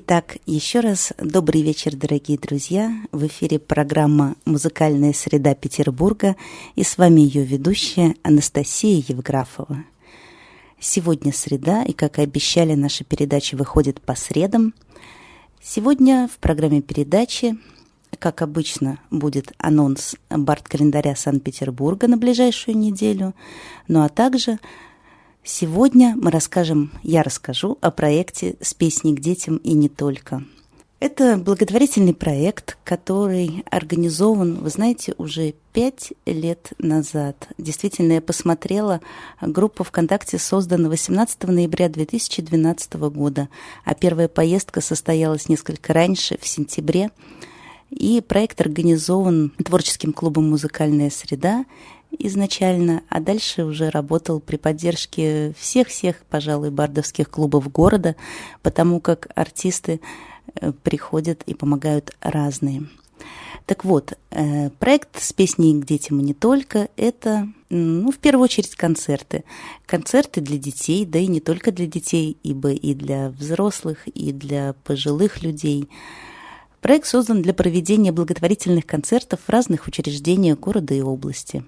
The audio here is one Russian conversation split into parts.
Итак, еще раз добрый вечер, дорогие друзья. В эфире программа «Музыкальная среда Петербурга» и с вами ее ведущая Анастасия Евграфова. Сегодня среда, и, как и обещали, наша передача выходит по средам. Сегодня в программе передачи, как обычно, будет анонс бард-календаря Санкт-Петербурга на ближайшую неделю, ну а также сегодня я расскажу о проекте «С песней к детям и не только». Это благотворительный проект, который организован, вы знаете, уже 5 лет назад. Действительно, я посмотрела, группа ВКонтакте создана 18 ноября 2012 года, а первая поездка состоялась несколько раньше, в сентябре. И проект организован творческим клубом «Музыкальная среда» изначально, а дальше уже работал при поддержке всех, пожалуй, бардовских клубов города, потому как артисты приходят и помогают разные. Так вот, проект «С песней к детям и не только» — это, в первую очередь, концерты. Концерты для детей, да и не только для детей, ибо и для взрослых, и для пожилых людей. Проект создан для проведения благотворительных концертов в разных учреждениях города и области.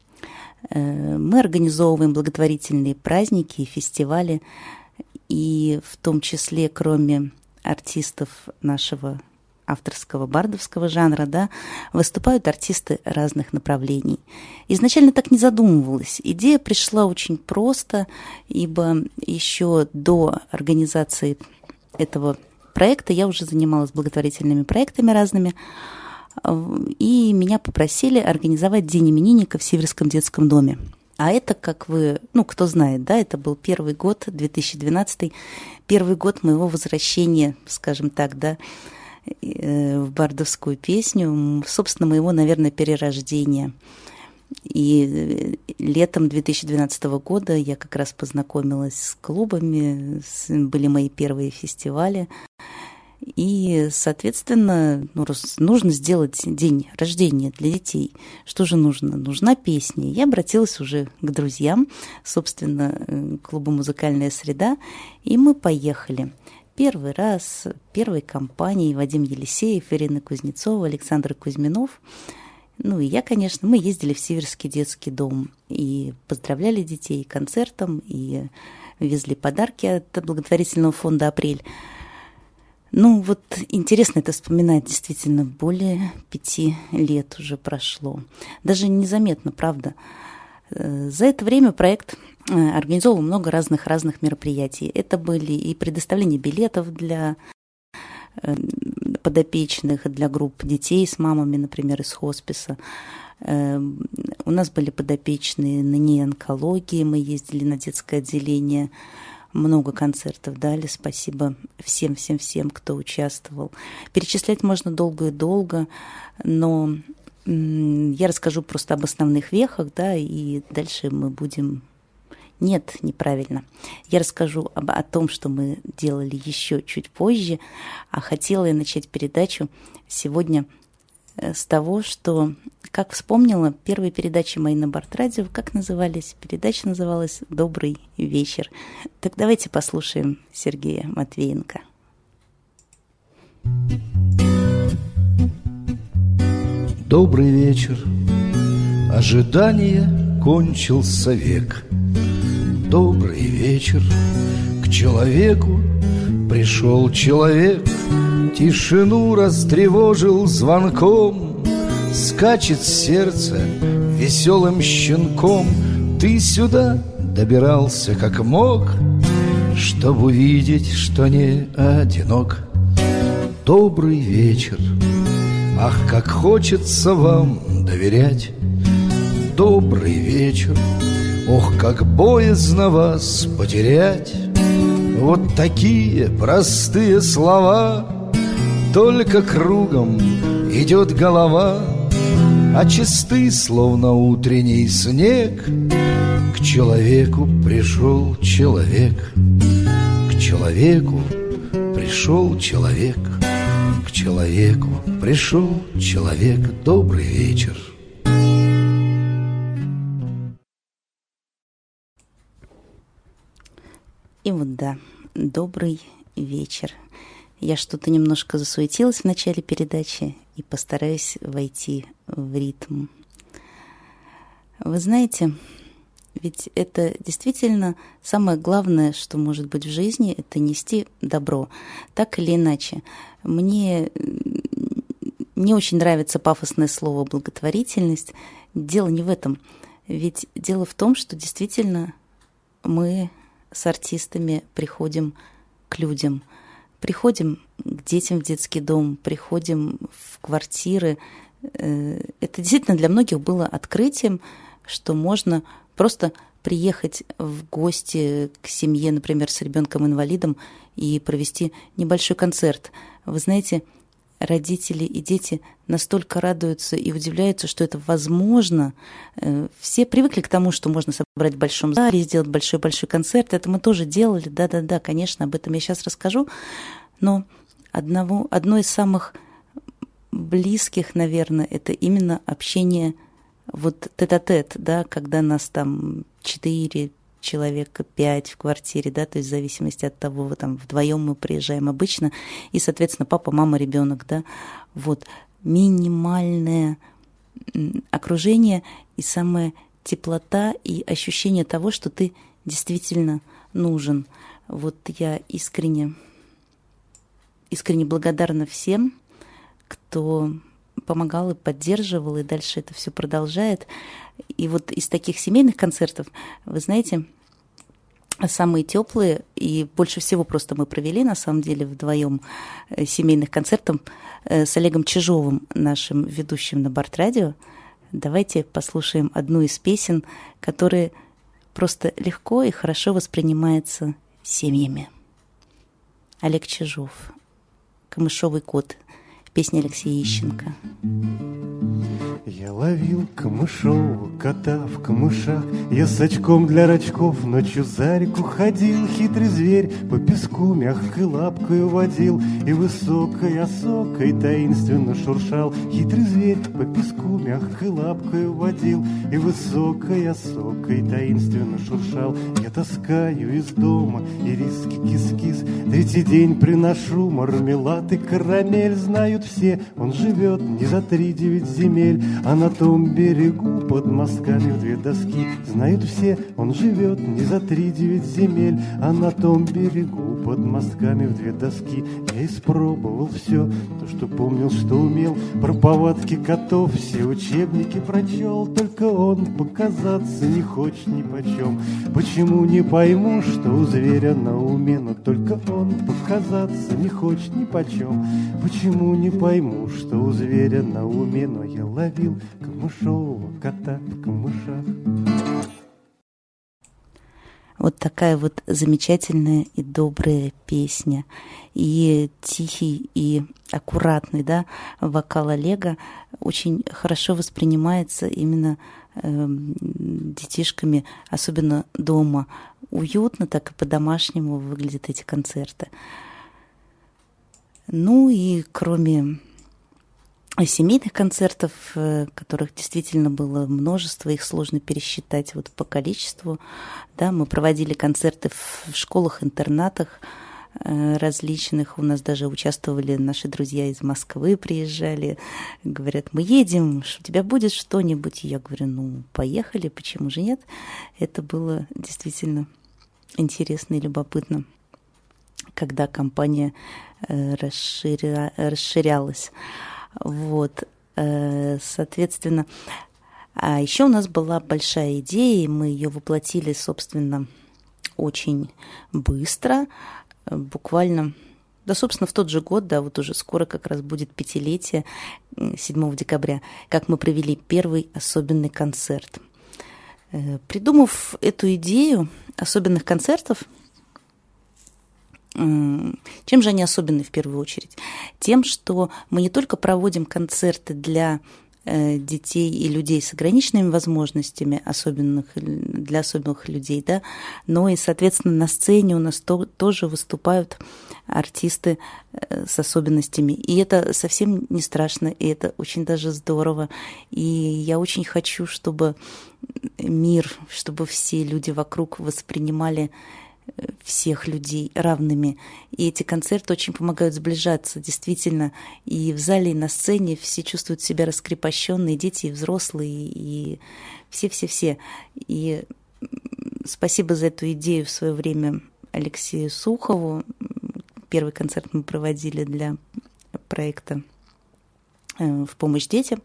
Мы организовываем благотворительные праздники и фестивали, и в том числе, кроме артистов нашего авторского бардовского жанра, да, выступают артисты разных направлений. Изначально так не задумывалась. Идея пришла очень просто, ибо еще до организации этого проекта я уже занималась благотворительными проектами разными, и меня попросили организовать День именинника в Северском детском доме. А это, как вы, кто знает, да, это был первый год, 2012, первый год моего возвращения, скажем так, да, в бардовскую песню, собственно, моего, наверное, перерождения. И летом 2012 года я как раз познакомилась с клубами, были мои первые фестивали. И, соответственно, нужно сделать день рождения для детей. Что же нужно? Нужна песня. Я обратилась уже к друзьям, собственно, к клубу «Музыкальная среда», и мы поехали. Первый раз, первой компанией Вадим Елисеев, Ирина Кузнецова, Александр Кузьминов. И я, конечно, мы ездили в Северский детский дом и поздравляли детей концертом, и везли подарки от благотворительного фонда «Апрель». Интересно это вспоминать, действительно, более 5 лет уже прошло. Даже незаметно, правда. За это время проект организовал много разных мероприятий. Это были и предоставление билетов для подопечных, для групп детей с мамами, например, из хосписа. У нас были подопечные на неонкологии, мы ездили на детское отделение, много концертов дали, спасибо всем, кто участвовал. Перечислять можно долго и долго, но я расскажу просто об основных вехах, да, и дальше мы будем... Нет, неправильно. Я расскажу о том, что мы делали еще чуть позже, а хотела я начать передачу сегодня с того, что, как вспомнила, первые передачи мои на Бард-радио, как назывались? Передача называлась «Добрый вечер». Так давайте послушаем Сергея Матвеенко. Добрый вечер, ожидание кончился век. Добрый вечер, к человеку пришел человек. Тишину растревожил звонком, скачет сердце веселым щенком. Ты сюда добирался как мог, чтоб увидеть, что не одинок. Добрый вечер, ах, как хочется вам доверять. Добрый вечер, ох, как боязно вас потерять. Вот такие простые слова, только кругом идет голова, а чисты, словно утренний снег. К человеку пришел человек, к человеку пришел человек, к человеку пришел человек. Добрый вечер. И вот да, добрый вечер. Я что-то немножко засуетилась в начале передачи и постараюсь войти в ритм. Вы знаете, ведь это действительно самое главное, что может быть в жизни, это нести добро, так или иначе. Мне не очень нравится пафосное слово «благотворительность». Дело не в этом. Ведь дело в том, что действительно мы с артистами приходим к людям, приходим к детям в детский дом, приходим в квартиры. Это действительно для многих было открытием, что можно просто приехать в гости к семье, например, с ребенком-инвалидом и провести небольшой концерт. Вы знаете, родители и дети настолько радуются и удивляются, что это возможно. Все привыкли к тому, что можно собрать в большом зале, сделать большой-большой концерт. Это мы тоже делали, да-да-да, конечно, об этом я сейчас расскажу. Но одно из самых близких, наверное, это именно общение вот тет-а-тет, да, когда нас там 4 человека, 5 в квартире, да, то есть в зависимости от того, вот там вдвоем мы приезжаем обычно, и, соответственно, папа, мама, ребенок, да, вот минимальное окружение и самая теплота и ощущение того, что ты действительно нужен. Вот я искренне благодарна всем, кто помогал и поддерживал, и дальше это все продолжает. И вот из таких семейных концертов, вы знаете, самые теплые, и больше всего просто мы провели, на самом деле, вдвоем семейных концертов с Олегом Чижовым, нашим ведущим на Барт-радио. Давайте послушаем одну из песен, которая просто легко и хорошо воспринимается семьями. Олег Чижов, «Камышовый кот», песня Алексея Ищенко. Я ловил камышового кота в камышах, я с очком для рачков ночью за реку ходил. Хитрый зверь по песку мягкой лапкой водил, и высокой осокой таинственно шуршал. Хитрый зверь по песку мягкой лапкой водил, и высокой осокой таинственно шуршал. Я таскаю из дома ириски кис-кис, третий день приношу мармелад и карамель. Знают все, он живет не за 3-9 земель, а на том берегу под мостками в 2 доски. Знают все, он живет не за 3-9 земель, а на том берегу под мостками в 2 доски. Я испробовал все, то, что помнил, что умел. Про повадки котов все учебники прочел, только он показаться не хочет ни почем. Почему, не пойму, что у зверя на уме, но только он показаться не хочет ни почем. Почему, не пойму, что у зверя на уме, но я ловил камышового кота в камышах. Вот такая вот замечательная и добрая песня. И тихий, и аккуратный, да, вокал Олега очень хорошо воспринимается именно детишками, особенно дома. Уютно, так и по-домашнему выглядят эти концерты. Ну и кроме семейных концертов, которых действительно было множество, их сложно пересчитать вот по количеству. Да, мы проводили концерты в школах-интернатах различных. У нас даже участвовали наши друзья из Москвы, приезжали. Говорят, мы едем, у тебя будет что-нибудь? И я говорю, ну, поехали, почему же нет? Это было действительно интересно и любопытно, когда компания расширялась. Вот, соответственно, а еще у нас была большая идея, и мы ее воплотили, собственно, очень быстро, буквально, да, собственно, в тот же год, да, вот уже скоро как раз будет 5-летие, 7 декабря, как мы провели первый особенный концерт. Придумав эту идею особенных концертов, чем же они особенны в первую очередь? Тем, что мы не только проводим концерты для детей и людей с ограниченными возможностями, для особенных людей, да, но и, соответственно, на сцене у нас тоже выступают артисты с особенностями. И это совсем не страшно, и это очень даже здорово. И я очень хочу, чтобы мир, чтобы все люди вокруг воспринимали всех людей равными. И эти концерты очень помогают сближаться, действительно. И в зале, и на сцене все чувствуют себя раскрепощенные, дети и взрослые, и все-все-все. И спасибо за эту идею в свое время Алексею Сухову. Первый концерт мы проводили для проекта «В помощь детям».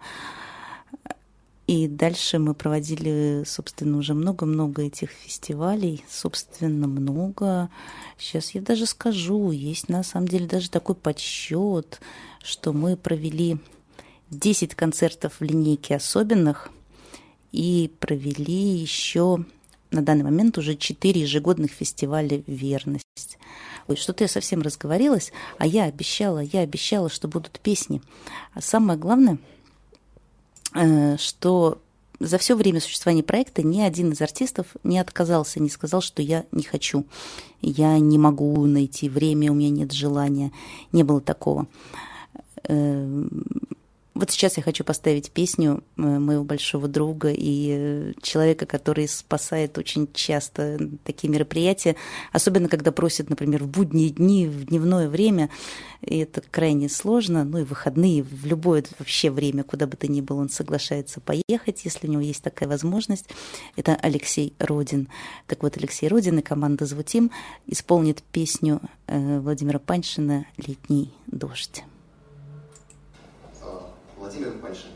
И дальше мы проводили, собственно, уже много-много этих фестивалей. Собственно, много. Сейчас я даже скажу, есть на самом деле даже такой подсчет, что мы провели 10 концертов в линейке особенных и провели еще на данный момент уже 4 ежегодных фестиваля «Верность». Ой, что-то я совсем разговорилась, а я обещала, что будут песни. А самое главное, что за все время существования проекта ни один из артистов не отказался, не сказал, что я не хочу, я не могу найти время, у меня нет желания. Не было такого. Вот сейчас я хочу поставить песню моего большого друга и человека, который спасает очень часто такие мероприятия, особенно когда просят, например, в будние дни, в дневное время, и это крайне сложно, ну и в выходные, в любое вообще время, куда бы то ни было, он соглашается поехать, если у него есть такая возможность. Это Алексей Родин. Так вот, Алексей Родин и команда «Звутим» исполнит песню Владимира Паньшина «Летний дождь». Владимир Паньшин.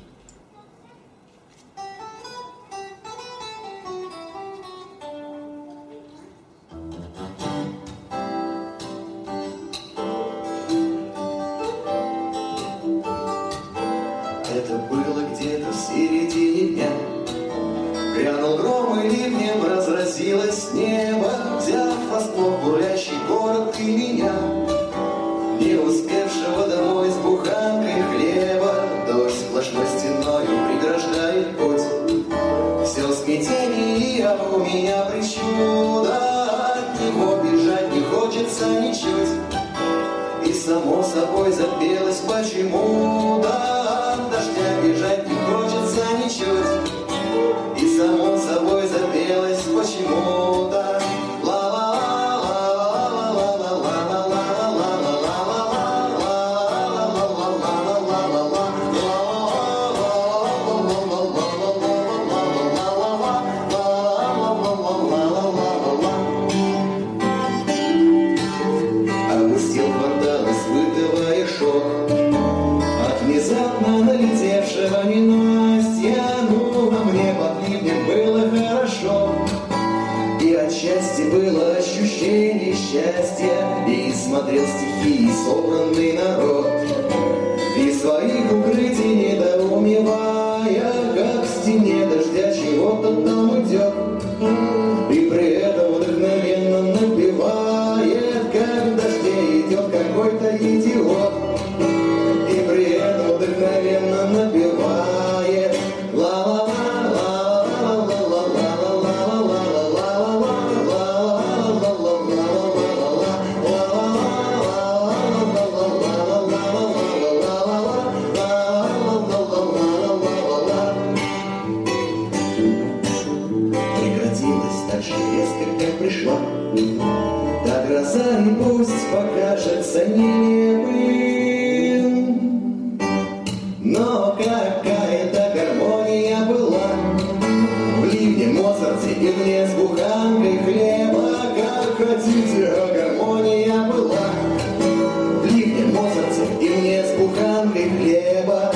Это было где-то в середине дня. Грянул гром и ливнем разразилось небо, взяв врасплох бурлящий город и меня, не успевшего домой с буханкой хлеба. Дождь сплошной стеною преграждает путь. Все в смятении, а у меня причуда. От него бежать не хочется ничуть. И само собой запелось почему-то. От дождя бежать не хочется ничуть. И само собой запелось почему-то. Было ощущение счастья, и смотрел стихи собранный народ, и своих укрытий недоумевая, как в стене дождя чего-то там идет, и при этом вдохновенно напевает, как в дожде идет какой-то идиот, и при этом вдохновенно напевает ла-ла-ла. Та гроза и пусть покажется нелепым, но какая-то гармония была в ливне Моцарте и мне с буханкой хлеба. Как хотите, а гармония была в ливне Моцарте и мне с буханкой хлеба.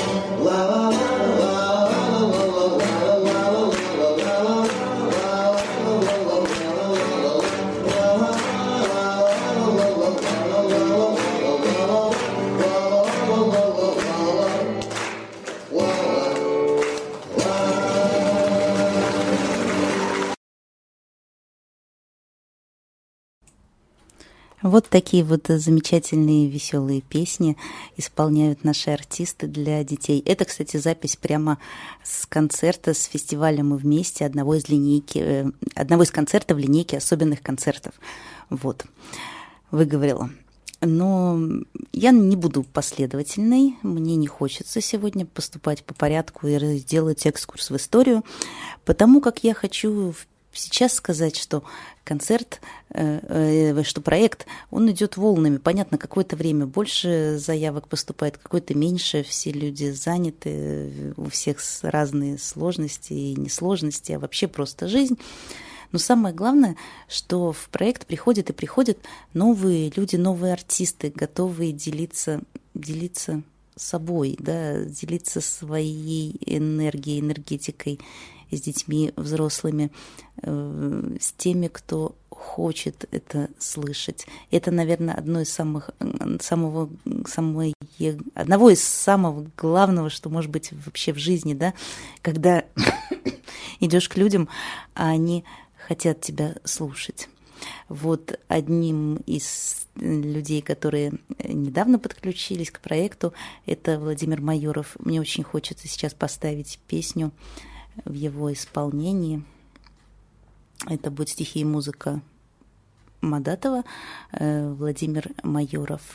Вот такие вот замечательные веселые песни исполняют наши артисты для детей. Это, кстати, запись прямо с концерта, с фестиваля «Мы вместе», одного из концертов линейки особенных концертов. Вот, выговорила. Но я не буду последовательной, мне не хочется сегодня поступать по порядку и сделать экскурс в историю, потому как я хочу сейчас сказать, что концерт, что проект, он идет волнами. Понятно, какое-то время больше заявок поступает, какое-то меньше. Все люди заняты, у всех разные сложности и несложности, а вообще просто жизнь. Но самое главное, что в проект приходят новые люди, новые артисты, готовые делиться собой, да, делиться своей энергией, энергетикой с детьми, взрослыми, с теми, кто хочет это слышать. Это, наверное, одно из одного из самого главного, что может быть вообще в жизни, да, когда идешь к людям, а они хотят тебя слушать. Вот одним из людей, которые недавно подключились к проекту, это Владимир Майоров. Мне очень хочется сейчас поставить песню в его исполнении. Это будет стихи и музыка Мадатова, Владимир Майоров.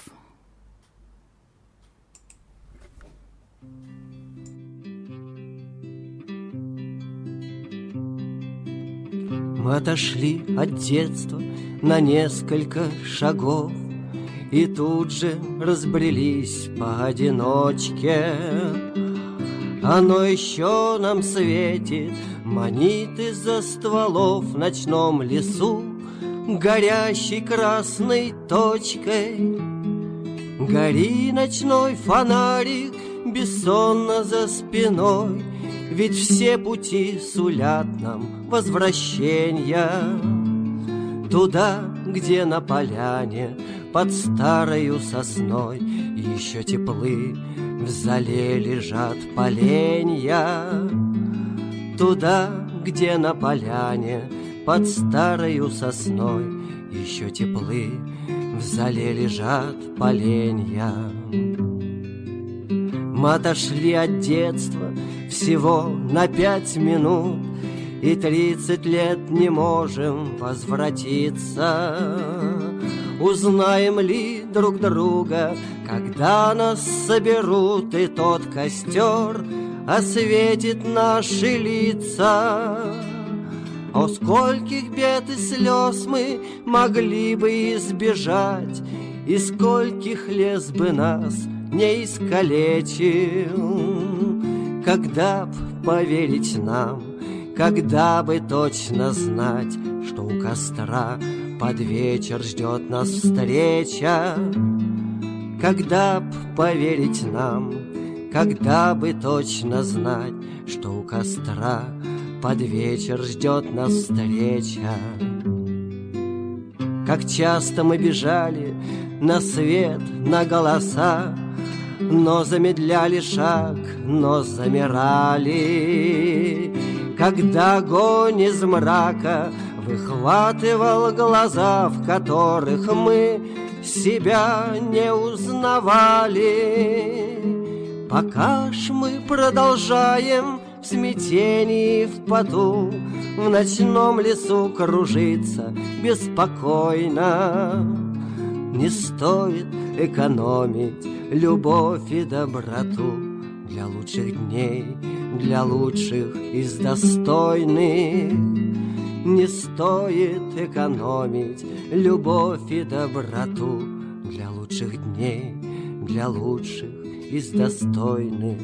Мы отошли от детства на несколько шагов и тут же разбрелись поодиночке. Оно еще нам светит, манит из-за стволов в ночном лесу горящей красной точкой. Гори, ночной фонарик, бессонно за спиной, ведь все пути сулят нам возвращения туда, где на поляне под старою сосной еще теплы в зале лежат поленья. Туда, где на поляне под старою сосной еще теплы в зале лежат поленья. Мы отошли от детства всего на 5 минут и 30 лет не можем возвратиться. Узнаем ли друг друга, когда нас соберут, и тот костер осветит наши лица? О, скольких бед и слез мы могли бы избежать, и скольких лес бы нас не искалечил, когда б поверить нам, когда бы точно знать, что у костра под вечер ждет нас встреча. Когда б поверить нам, когда бы точно знать, что у костра под вечер ждет нас встреча. Как часто мы бежали на свет, на голоса, но замедляли шаг, но замирали. Когда огонь из мрака выхватывал глаза, в которых мы себя не узнавали. Пока ж мы продолжаем в смятении, в поту, в ночном лесу кружиться беспокойно. Не стоит экономить любовь и доброту для лучших дней, для лучших из достойных. Не стоит экономить любовь и доброту для лучших дней, для лучших из достойных.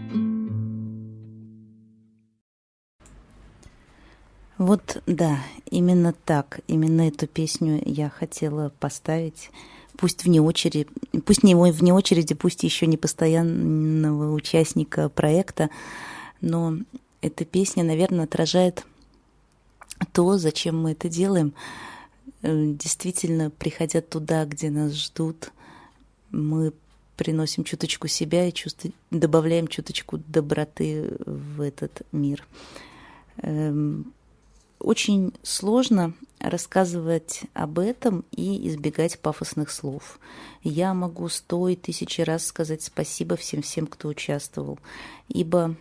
Вот, да, именно так, именно эту песню я хотела поставить. Пусть не вне очереди, пусть еще не постоянного участника проекта, но эта песня, наверное, отражает то, зачем мы это делаем. Действительно, приходя туда, где нас ждут, мы приносим чуточку себя и добавляем чуточку доброты в этот мир. Очень сложно рассказывать об этом и избегать пафосных слов. Я могу 100 и 1000 раз сказать спасибо всем, кто участвовал, ибо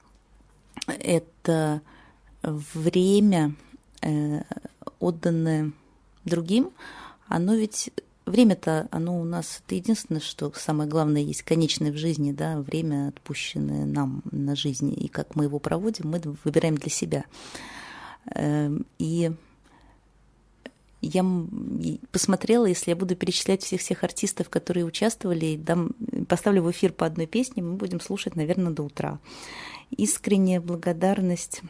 это время, отданное другим, оно ведь... Время-то, оно у нас, это единственное, что самое главное есть, конечное в жизни, да, время, отпущенное нам на жизнь, и как мы его проводим, мы выбираем для себя. И я посмотрела, если я буду перечислять всех артистов, которые участвовали, поставлю в эфир по одной песне, мы будем слушать, наверное, до утра. Искренняя благодарность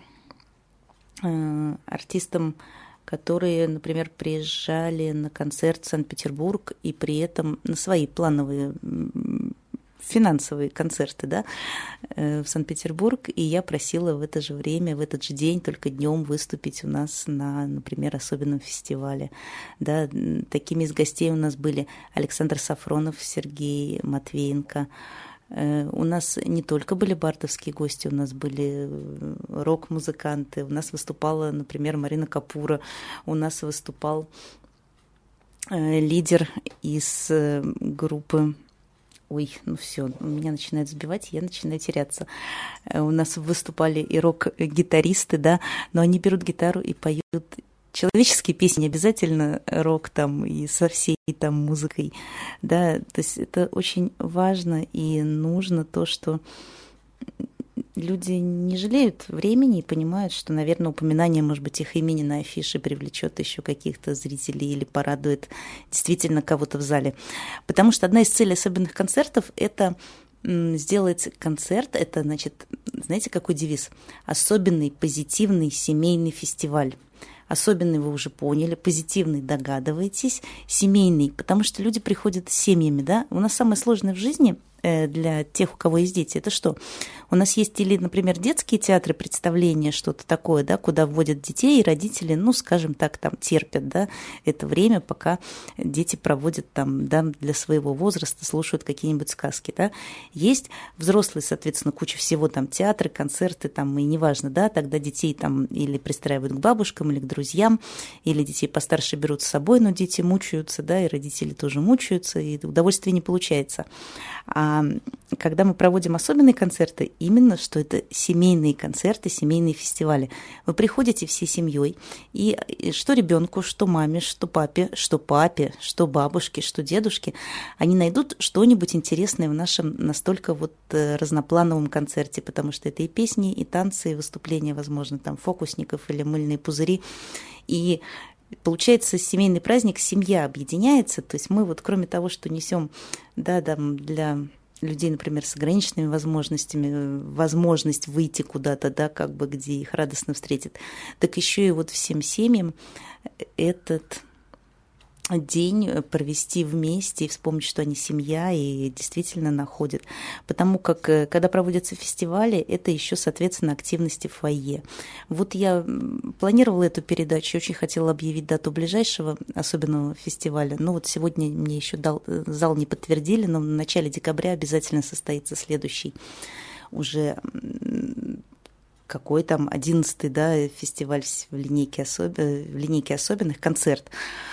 артистам, которые, например, приезжали на концерт в Санкт-Петербург и при этом на свои плановые финансовые концерты, да, в Санкт-Петербург, и я просила в это же время, в этот же день, только днем выступить у нас на, например, особенном фестивале. Да. Такими из гостей у нас были Александр Сафронов, Сергей Матвеенко. У нас не только были бардовские гости, у нас были рок-музыканты, у нас выступала, например, Марина Капура, у нас выступал лидер из группы... Ой, ну все, меня начинает сбивать, я начинаю теряться. У нас выступали и рок-гитаристы, да, но они берут гитару и поют человеческие песни, не обязательно рок там и со всей там музыкой, да, то есть это очень важно и нужно то, что люди не жалеют времени и понимают, что, наверное, упоминание, может быть, их имени на афише привлечет еще каких-то зрителей или порадует действительно кого-то в зале. Потому что одна из целей особенных концертов – это сделать концерт, это, значит, знаете, какой девиз? Особенный, позитивный семейный фестиваль. Особенный вы уже поняли, позитивный догадываетесь, семейный, потому что люди приходят с семьями, да. У нас самое сложное в жизни для тех, у кого есть дети, это что? У нас есть или, например, детские театры, представления, что-то такое, да, куда вводят детей, и родители, ну, скажем так, там терпят, да, это время, пока дети проводят там, да, для своего возраста, слушают какие-нибудь сказки, да. Есть взрослые, соответственно, куча всего, там, театры, концерты, там, и неважно, да, тогда детей там или пристраивают к бабушкам, или к друзьям, или детей постарше берут с собой, но дети мучаются, да, и родители тоже мучаются, и удовольствия не получается. А когда мы проводим особенные концерты, именно что это семейные концерты, семейные фестивали. Вы приходите всей семьей, и что ребенку, что маме, что папе, что бабушке, что дедушке, они найдут что-нибудь интересное в нашем настолько вот разноплановом концерте, потому что это и песни, и танцы, и выступления, возможно, там фокусников или мыльные пузыри. И получается, семейный праздник, семья объединяется, то есть мы вот кроме того, что несем, да, там, для людей, например, с ограниченными возможностями, возможность выйти куда-то, да, как бы, где их радостно встретят, так еще и вот всем семьям этот день провести вместе и вспомнить, что они семья и действительно находят. Потому как, когда проводятся фестивали, это еще, соответственно, активности в фойе. Вот я планировала эту передачу, очень хотела объявить дату ближайшего особенного фестиваля. Но вот сегодня мне еще зал не подтвердили, но в начале декабря обязательно состоится следующий уже какой там 11-й, да, фестиваль в линейке особенных, концерт.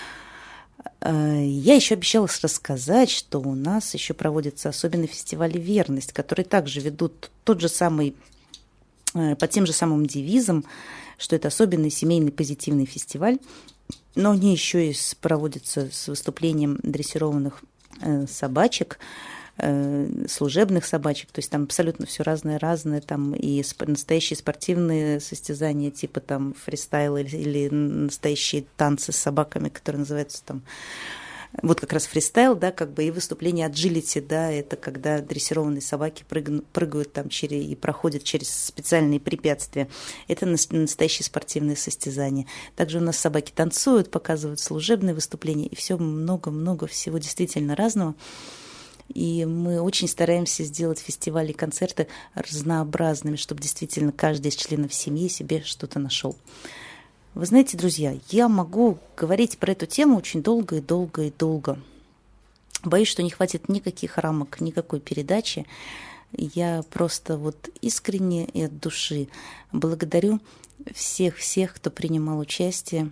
Я еще обещала рассказать, что у нас еще проводится особенный фестиваль «Верность», который также ведут тот же самый, под тем же самым девизом, что это особенный семейный позитивный фестиваль, но они еще и проводятся с выступлением дрессированных собачек, служебных собачек, то есть там абсолютно все разное, там и настоящие спортивные состязания, типа там фристайл или настоящие танцы с собаками, которые называются там, вот как раз фристайл, да, как бы и выступление аджилити, да, это когда дрессированные собаки прыгают там и проходят через специальные препятствия. Это настоящие спортивные состязания. Также у нас собаки танцуют, показывают служебные выступления, и все много-много всего действительно разного. И мы очень стараемся сделать фестивали и концерты разнообразными, чтобы действительно каждый из членов семьи себе что-то нашел. Вы знаете, друзья, я могу говорить про эту тему очень долго и долго и долго. Боюсь, что не хватит никаких рамок, никакой передачи. Я просто вот искренне и от души благодарю всех, кто принимал участие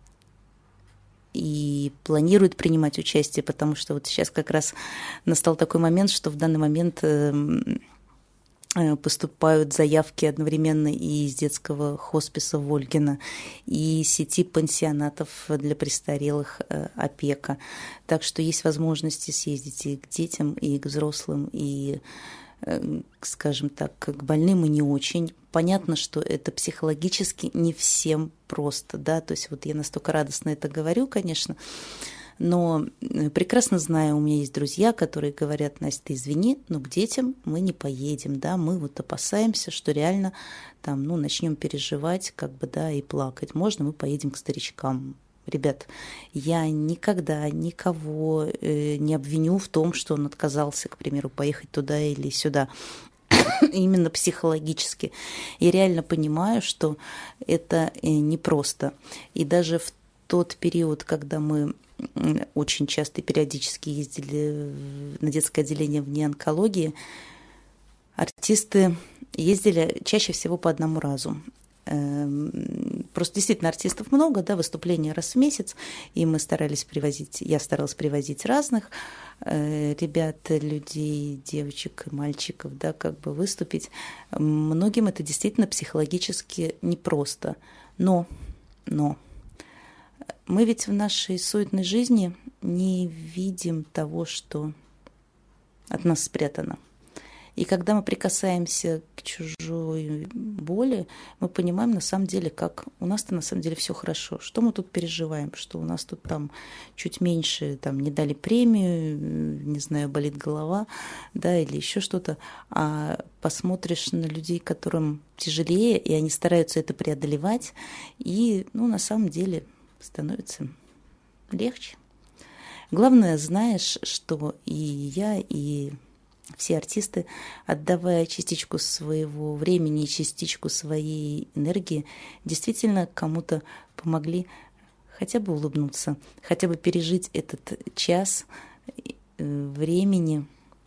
и планирует принимать участие, потому что вот сейчас как раз настал такой момент, что в данный момент поступают заявки одновременно и из детского хосписа Вольгина, и сети пансионатов для престарелых «Опека». Так что есть возможности съездить и к детям, и к взрослым, и, скажем так, к больным и не очень, понятно, что это психологически не всем просто, да, то есть вот я настолько радостно это говорю, конечно, но прекрасно знаю, у меня есть друзья, которые говорят: Настя, ты извини, но к детям мы не поедем, да, мы вот опасаемся, что реально там, ну, начнем переживать, как бы, да, и плакать. Можно мы поедем к старичкам? Ребят, я никогда никого не обвиню в том, что он отказался, к примеру, поехать туда или сюда. Именно психологически. Я реально понимаю, что это непросто. И даже в тот период, когда мы очень часто и периодически ездили на детское отделение вне онкологии, артисты ездили чаще всего по одному разу. Просто действительно артистов много, да, выступления раз в месяц, и мы старались привозить, я старалась привозить разных ребят, людей, девочек и мальчиков, да, как бы выступить. Многим это действительно психологически непросто. Но мы ведь в нашей суетной жизни не видим того, что от нас спрятано. И когда мы прикасаемся к чужой боли, мы понимаем на самом деле, как у нас-то на самом деле все хорошо. Что мы тут переживаем, что у нас тут там чуть меньше, там не дали премию, не знаю, болит голова, да, или еще что-то. А посмотришь на людей, которым тяжелее, и они стараются это преодолевать, и, ну, на самом деле становится легче. Главное, знаешь, что и я, и все артисты, отдавая частичку своего времени, частичку своей энергии, действительно кому-то помогли хотя бы улыбнуться, хотя бы пережить этот час времени.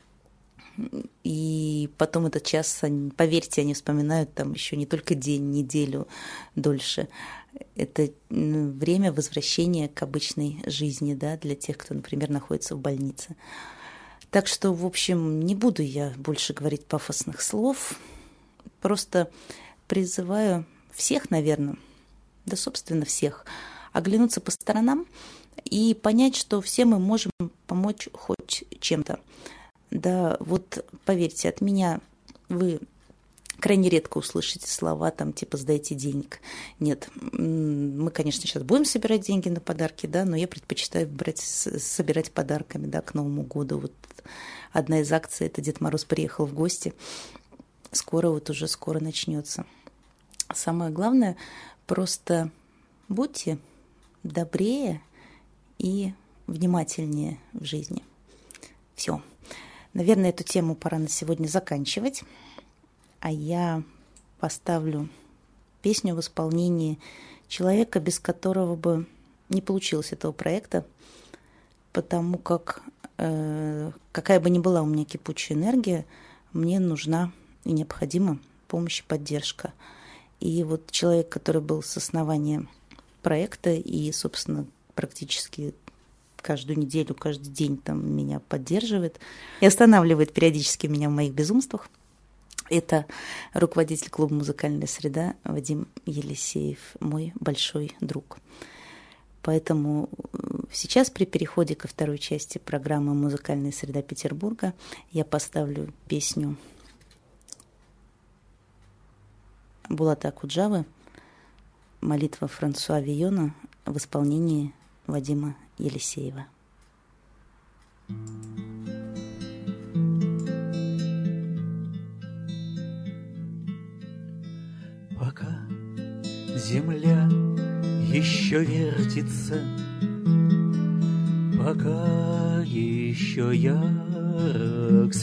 И потом этот час, поверьте, они вспоминают там еще не только день, неделю, дольше. Это время возвращения к обычной жизни, да, для тех, кто, например, находится в больнице. Так что, в общем, не буду я больше говорить пафосных слов, просто призываю всех, наверное, да, собственно, всех, оглянуться по сторонам и понять, что все мы можем помочь хоть чем-то. Да, вот поверьте, от меня вы крайне редко услышите слова там типа «сдайте денег». Нет, мы, конечно, сейчас будем собирать деньги на подарки, да, но я предпочитаю собирать подарками, да, к Новому году. Вот одна из акций – это Дед Мороз приехал в гости. Скоро начнется. Самое главное – просто будьте добрее и внимательнее в жизни. Все. Наверное, эту тему пора на сегодня заканчивать. А я поставлю песню в исполнении человека, без которого бы не получилось этого проекта, потому как какая бы ни была у меня кипучая энергия, мне нужна и необходима помощь и поддержка. И вот человек, который был с основания проекта и, собственно, практически каждую неделю, каждый день там меня поддерживает и останавливает периодически меня в моих безумствах, это руководитель клуба «Музыкальная среда» Вадим Елисеев, мой большой друг. Поэтому сейчас при переходе ко второй части программы «Музыкальная среда Петербурга» я поставлю песню Булата Акуджавы «Молитва Франсуа Вийона» в исполнении Вадима Елисеева. Пока земля еще вертится, пока еще ярок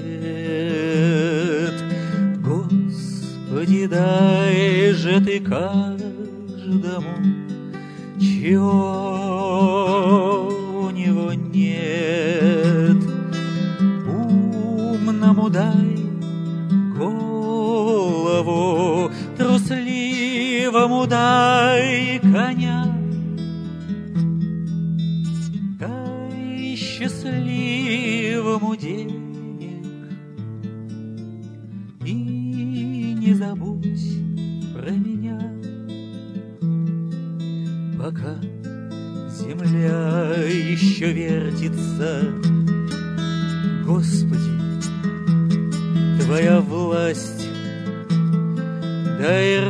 свет, Господи, дай же ты каждому, чего у него нет, умному дай голову, трусливому дай коня, дай счастливому денег и не забудь про меня. Пока земля еще вертится, Господи, Твоя власть дай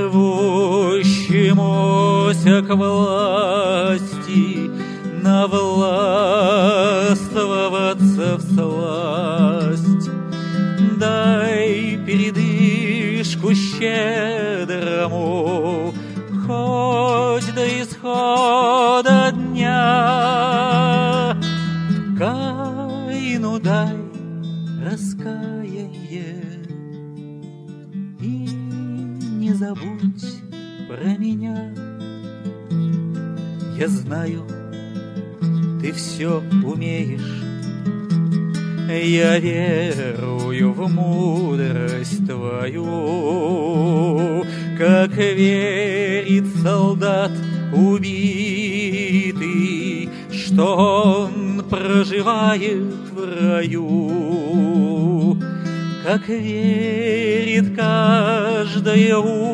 рвущемуся к власти навластвоваться всласть. Дай передышку щедрому, хоть до исхода дня. Каину дай раскаяние и не забудь про меня. Я знаю, ты все умеешь, я верую в мудрость твою, как верит солдат убитый, что он проживает в раю, как верит каждое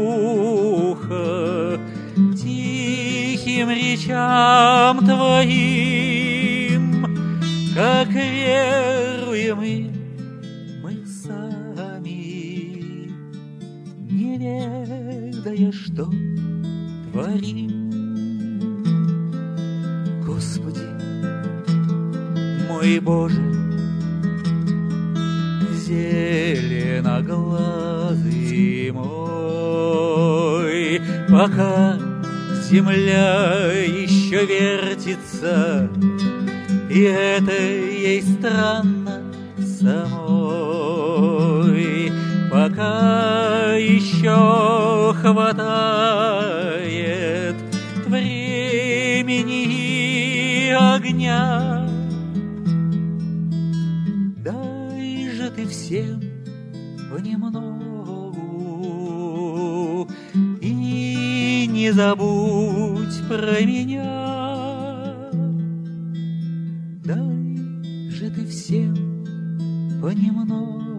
ухо тихим речам твоим, как веруем и мы сами, не ведая, что творим. Господи, мой Боже, зеленоглазый мой, пока земля еще вертится, и это ей странно самой, пока еще хватает времени и огня. Дай же ты всем понемногу и не забудь про меня. Дай же ты всем понемногу